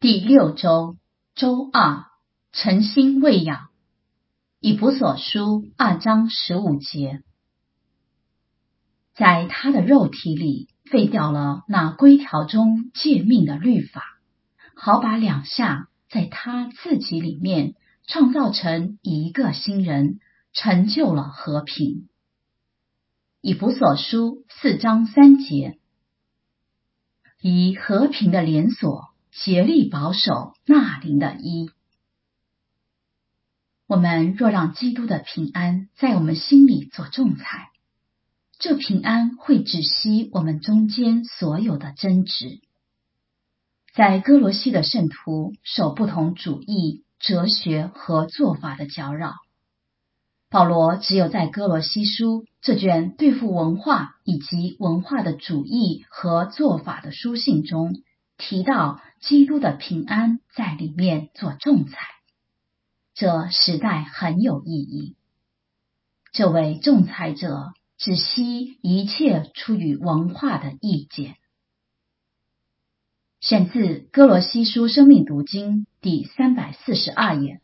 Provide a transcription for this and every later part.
第6周，周2，诚心喂养。以弗所书2章15节。在他的肉体里废掉了那规条中诫命的律法，好把两下在他自己里面创造成一个新人，成就了和平。以弗所书4章3节。以和平的连锁竭力保守那灵的一。我们若让基督的平安在我们心里做仲裁，这平安会止息我们中间所有的争执。在哥罗西的圣徒受不同主义、哲学和做法的搅扰，保罗只有在哥罗西书这卷对付文化以及文化的主义和做法的书信中，提到基督的平安在里面做仲裁，这实在很有意义。这位仲裁者止息一切出于文化的意见。选自哥罗西书生命读经第342页。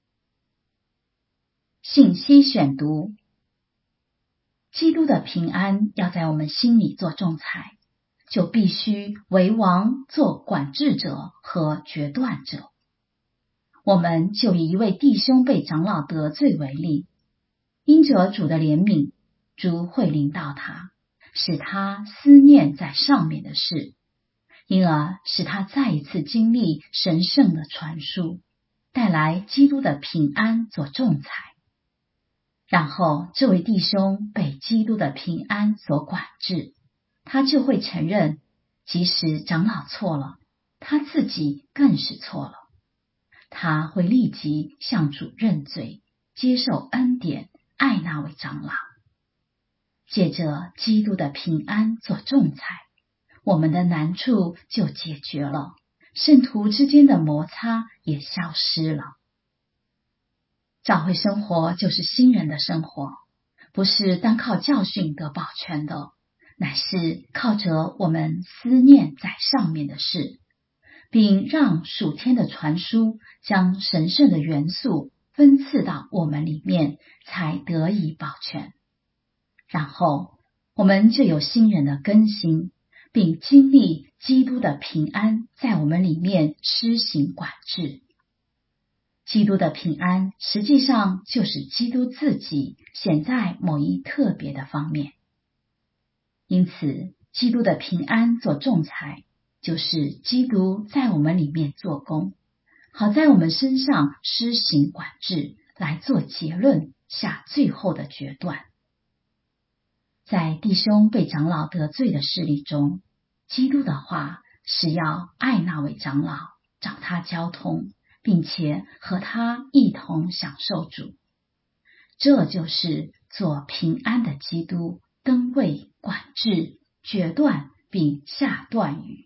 信息选读。基督的平安要在我们心里做仲裁，就必须为王做管制者和决断者。我们就以一位弟兄被长老得罪为例，因着主的怜悯，主会临到他，使他思念在上面的事，因而使他再一次经历神圣的传输，带来基督的平安做仲裁。然后这位弟兄被基督的平安所管制，他就会承认，即使长老错了，他自己更是错了。他会立即向主认罪，接受恩典，爱那位长老。借着基督的平安做仲裁，我们的难处就解决了，圣徒之间的摩擦也消失了。教会生活就是新人的生活，不是单靠教训得保全的，乃是靠着我们思念在上面的事，并让属天的传输将神圣的元素分赐到我们里面，才得以保全。然后我们就有新人的更新，并经历基督的平安在我们里面施行管制。基督的平安实际上就是基督自己显在某一特别的方面。因此，基督的平安做仲裁，就是基督在我们里面做工，好在我们身上施行管制，来做结论，下最后的决断。在弟兄被长老得罪的事例中，基督的话是要爱那位长老，找他交通，并且和他一同享受主。这就是做平安的基督，登位、管制、决断并下断语。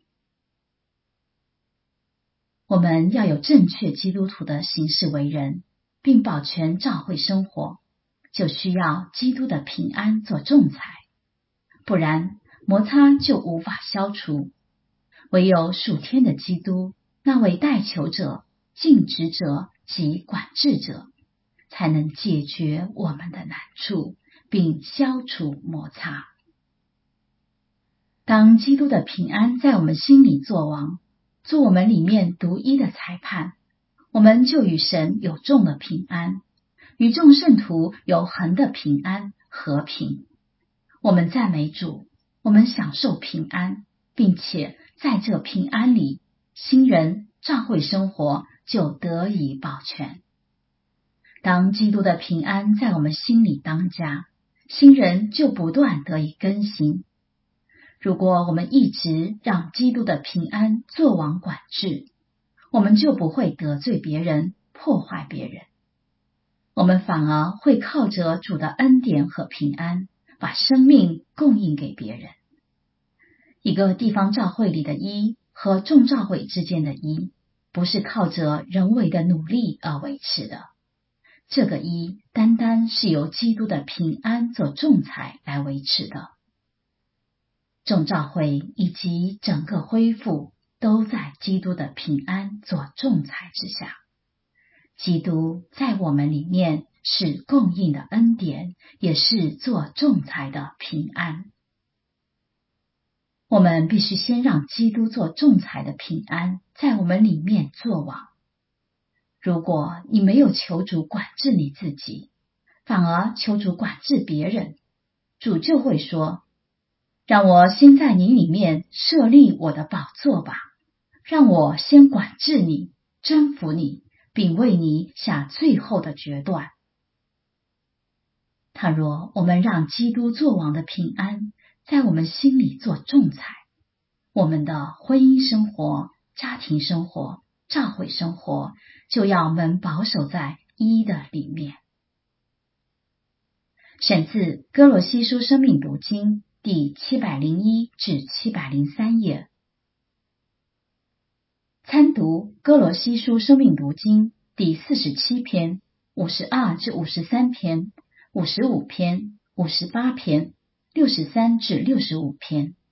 我们要有正确基督徒的行事为人，并保全教会生活，就需要基督的平安做仲裁，不然摩擦就无法消除。唯有属天的基督，那位代求者、尽职者及管制者，才能解决我们的难处，并消除摩擦。当基督的平安在我们心里作王，做我们里面独一的裁判，我们就与神有众的平安，与众圣徒有恒的平安和平。我们赞美主，我们享受平安，并且在这平安里，新人教会生活就得以保全。当基督的平安在我们心里当家，新人就不断得以更新。如果我们一直让基督的平安做王管制，我们就不会得罪别人，破坏别人。我们反而会靠着主的恩典和平安，把生命供应给别人。一个地方教会里的一和众教会之间的一，不是靠着人为的努力而维持的。这个一单单是由基督的平安做仲裁来维持的。众教会以及整个恢复， 都在基督的平安做仲裁之下。基督在我们里面是供应的恩典，也是做仲裁的平安。我们必须先让基督做仲裁的平安在我们里面作王。如果你没有求主管制你自己，反而求主管制别人，主就会说，让我先在你里面设立我的宝座吧，让我先管制你，征服你，并为你下最后的决断。倘若我们让基督作王的平安在我们心里做仲裁，我们的婚姻生活、家庭生活、教会生活就要蒙保守在一的里面。选自哥罗西书生命读经第701至703页。参读哥罗西书生命读经第47篇、52至53篇、55篇、58篇、63至65篇。